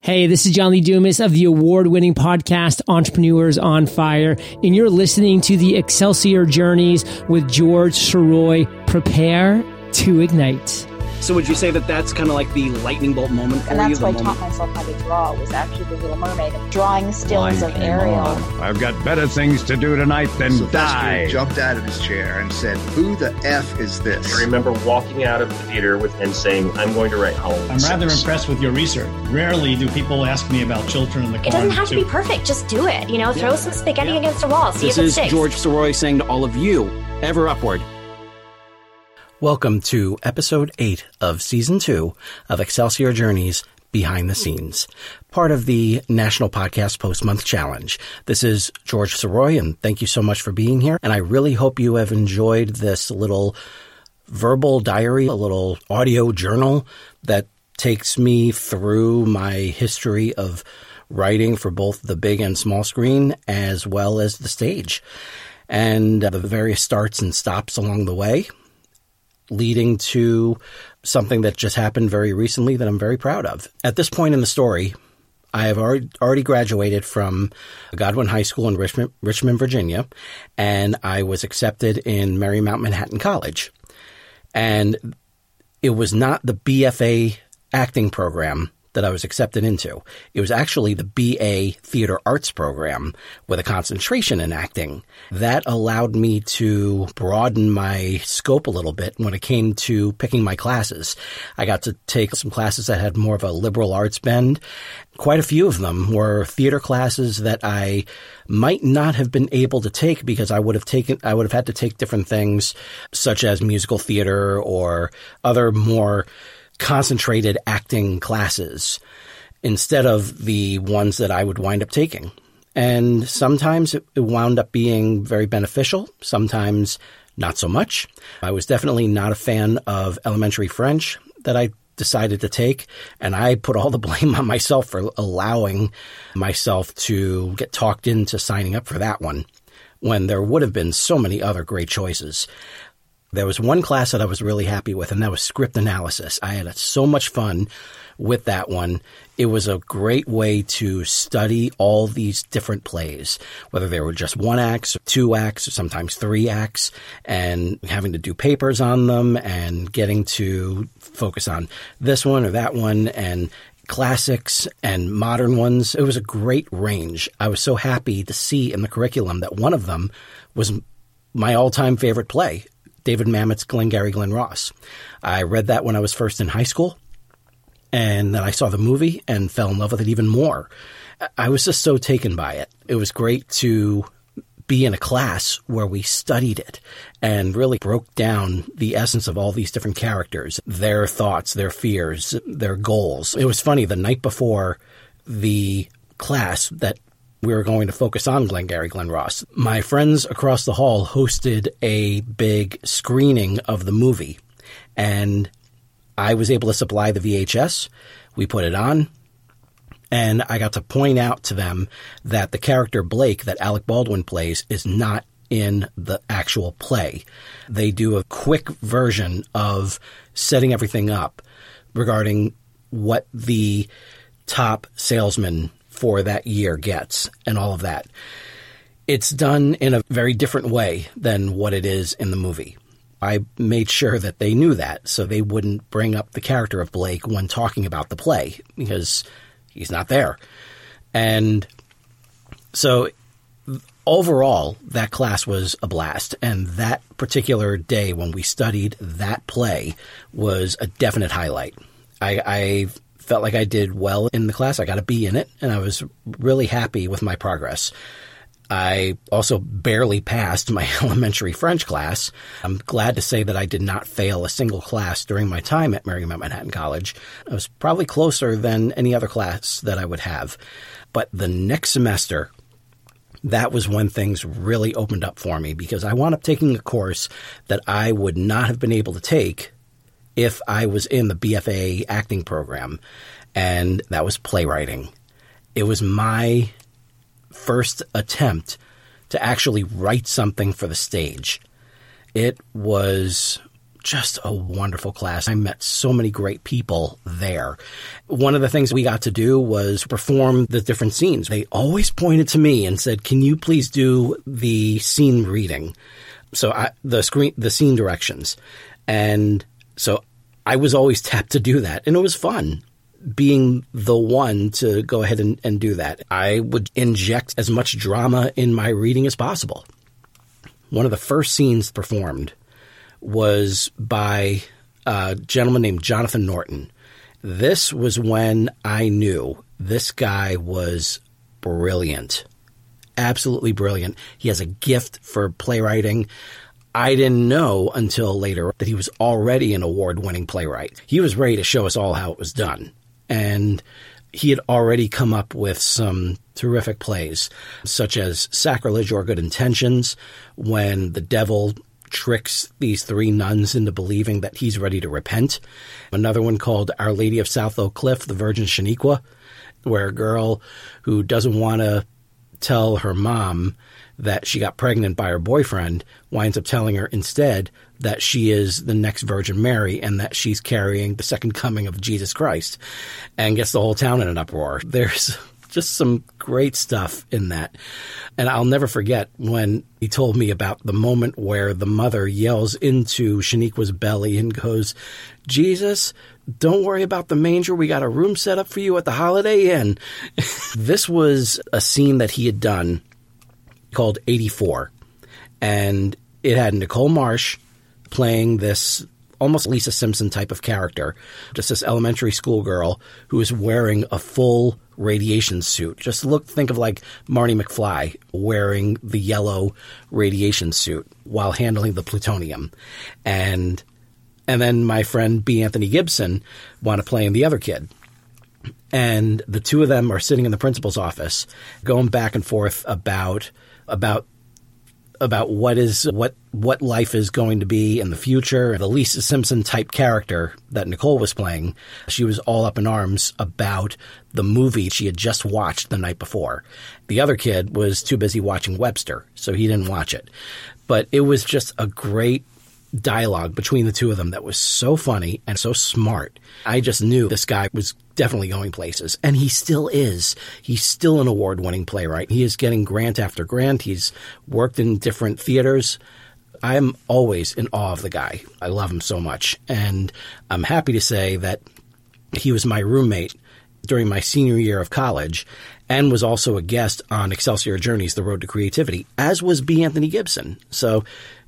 Hey, this is John Lee Dumas of the award-winning podcast Entrepreneurs on Fire, and you're listening to the Excelsior Journeys with George Sirois. Prepare to ignite. So would you say that that's kind of like the lightning bolt moment for you? And that's why I taught myself how to draw, was actually The Little Mermaid, drawing stills of Ariel. I've got better things to do tonight than die. Jumped out of his chair and said, "Who the F is this?" I remember walking out of the theater and saying, "I'm going to write Halloween." I'm rather impressed with your research. Rarely do people ask me about Children of the Corn. It doesn't have to be perfect. Just do it. Throw some spaghetti against a wall. See if it sticks. This is George Sirois saying to all of you, ever upward. Welcome to Episode 8 of Season 2 of Excelsior Journeys Behind the Scenes, part of the National Podcast Post-Month Challenge. This is George Sirois, and thank you so much for being here. And I really hope you have enjoyed this little verbal diary, a little audio journal that takes me through my history of writing for both the big and small screen, as well as the stage, and the various starts and stops along the way, leading to something that just happened very recently that I'm very proud of. At this point in the story, I have already graduated from Godwin High School in Richmond, Virginia, and I was accepted in Marymount Manhattan College. And it was not the BFA acting program that I was accepted into. It was actually the BA Theater Arts program with a concentration in acting. That allowed me to broaden my scope a little bit when it came to picking my classes. I got to take some classes that had more of a liberal arts bend. Quite a few of them were theater classes that I might not have been able to take because I would have had to take different things such as musical theater or other more concentrated acting classes instead of the ones that I would wind up taking. And sometimes it wound up being very beneficial, sometimes not so much. I was definitely not a fan of elementary French that I decided to take, and I put all the blame on myself for allowing myself to get talked into signing up for that one when there would have been so many other great choices. There was one class that I was really happy with, and that was script analysis. I had so much fun with that one. It was a great way to study all these different plays, whether they were just one acts, or two acts, or sometimes three acts, and having to do papers on them and getting to focus on this one or that one and classics and modern ones. It was a great range. I was so happy to see in the curriculum that one of them was my all-time favorite play, David Mamet's Glengarry Glen Ross. I read that when I was first in high school, and then I saw the movie and fell in love with it even more. I was just so taken by it. It was great to be in a class where we studied it and really broke down the essence of all these different characters, their thoughts, their fears, their goals. It was funny, the night before the class that we were going to focus on Glengarry Glen Ross, my friends across the hall hosted a big screening of the movie, and I was able to supply the VHS. We put it on, and I got to point out to them that the character Blake that Alec Baldwin plays is not in the actual play. They do a quick version of setting everything up regarding what the top salesman for that year gets and all of that. It's done in a very different way than what it is in the movie. I made sure that they knew that so they wouldn't bring up the character of Blake when talking about the play because he's not there. And so overall, that class was a blast. And that particular day when we studied that play was a definite highlight. I felt like I did well in the class. I got a B in it, and I was really happy with my progress. I also barely passed my elementary French class. I'm glad to say that I did not fail a single class during my time at Marymount Manhattan College. I was probably closer than any other class that I would have. But the next semester, that was when things really opened up for me because I wound up taking a course that I would not have been able to take if I was in the BFA acting program, and that was playwriting. It was my first attempt to actually write something for the stage. It was just a wonderful class. I met so many great people there. One of the things we got to do was perform the different scenes. They always pointed to me and said, can you please do the scene reading? So the scene directions. And so I was always tapped to do that. And it was fun being the one to go ahead and do that. I would inject as much drama in my reading as possible. One of the first scenes performed was by a gentleman named Jonathan Norton. This was when I knew this guy was brilliant. Absolutely brilliant. He has a gift for playwriting. I didn't know until later that he was already an award-winning playwright. He was ready to show us all how it was done. And he had already come up with some terrific plays, such as Sacrilege or Good Intentions, when the devil tricks these three nuns into believing that he's ready to repent. Another one called Our Lady of South Oak Cliff, the Virgin Shaniqua, where a girl who doesn't want to tell her mom that she got pregnant by her boyfriend winds up telling her instead that she is the next Virgin Mary and that she's carrying the second coming of Jesus Christ, and gets the whole town in an uproar. There's just some great stuff in that. And I'll never forget when he told me about the moment where the mother yells into Shaniqua's belly and goes, Jesus, don't worry about the manger. We got a room set up for you at the Holiday Inn. This was a scene that he had done called 84. And it had Nicole Marsh playing this almost Lisa Simpson type of character, just this elementary school girl who is wearing a full radiation suit. Just think of like Marty McFly wearing the yellow radiation suit while handling the plutonium. And then my friend B. Anthony Gibson wound up playing the other kid. And the two of them are sitting in the principal's office going back and forth about what life is going to be in the future. The Lisa Simpson type character that Nicole was playing, she was all up in arms about the movie she had just watched the night before. The other kid was too busy watching Webster, so he didn't watch it. But it was just a great dialogue between the two of them that was so funny and so smart. I just knew this guy was definitely going places, and he still is. He's still an award-winning playwright. He is getting grant after grant. He's worked in different theaters. I'm always in awe of the guy. I love him so much, and I'm happy to say that he was my roommate during my senior year of college and was also a guest on Excelsior Journeys, The Road to Creativity, as was B. Anthony Gibson. So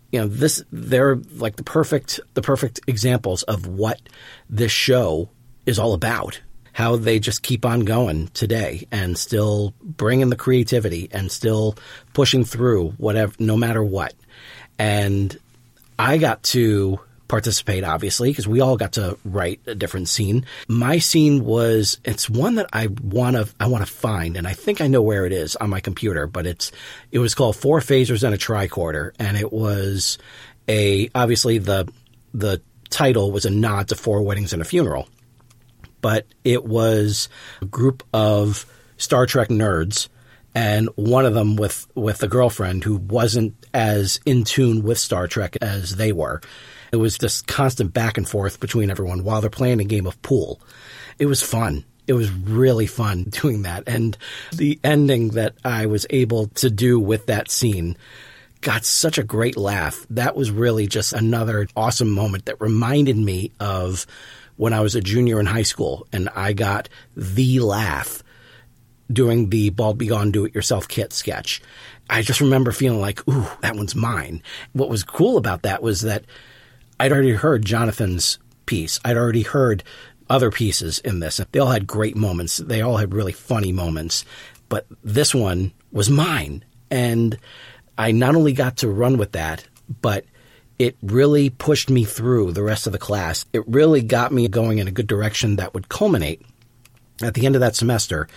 they're like the perfect examples of what this show is all about. How they just keep on going today and still bringing the creativity and still pushing through whatever, no matter what. And I got to participate, obviously, because we all got to write a different scene. My scene it's one that I want to find, and I think I know where it is on my computer, but it was called Four Phasers and a Tricorder, and it was obviously the title was a nod to Four Weddings and a Funeral, but it was a group of Star Trek nerds, and one of them with a girlfriend who wasn't as in tune with Star Trek as they were. It was this constant back and forth between everyone while they're playing a game of pool. It was fun. It was really fun doing that. And the ending that I was able to do with that scene got such a great laugh. That was really just another awesome moment that reminded me of when I was a junior in high school and I got the laugh doing the Bald Be Gone Do-It-Yourself kit sketch. I just remember feeling like, ooh, that one's mine. What was cool about that was that I'd already heard Jonathan's piece. I'd already heard other pieces in this. They all had great moments. They all had really funny moments. But this one was mine. And I not only got to run with that, but it really pushed me through the rest of the class. It really got me going in a good direction that would culminate at the end of that semester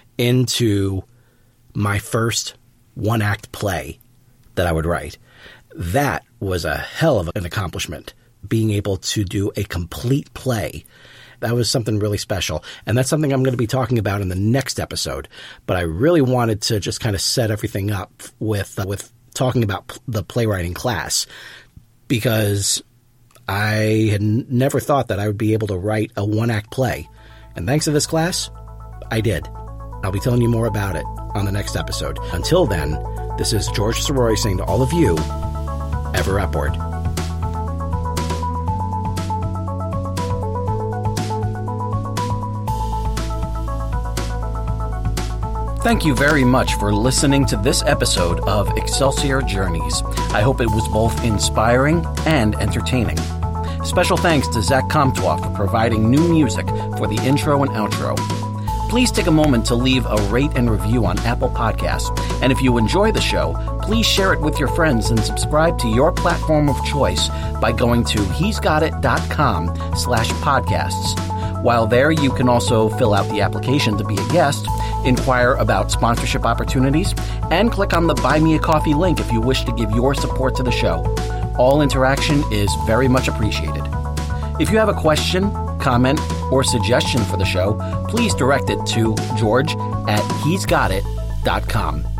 into my first one-act play that I would write. That was a hell of an accomplishment, being able to do a complete play. That was something really special. And that's something I'm going to be talking about in the next episode. But I really wanted to just kind of set everything up with talking about the playwriting class, because I had never thought that I would be able to write a one-act play. And thanks to this class, I did. I'll be telling you more about it on the next episode. Until then, this is George Sirois saying to all of you, ever upward. Thank you very much for listening to this episode of Excelsior Journeys. I hope it was both inspiring and entertaining. Special thanks to Zach Comtois for providing new music for the intro and outro. Please take a moment to leave a rate and review on Apple Podcasts. And if you enjoy the show, please share it with your friends and subscribe to your platform of choice by going to he'sgotit.com/podcasts. While there, you can also fill out the application to be a guest, inquire about sponsorship opportunities, and click on the Buy Me a Coffee link if you wish to give your support to the show. All interaction is very much appreciated. If you have a question, comment, or suggestion for the show, please direct it to george@he'sgotit.com.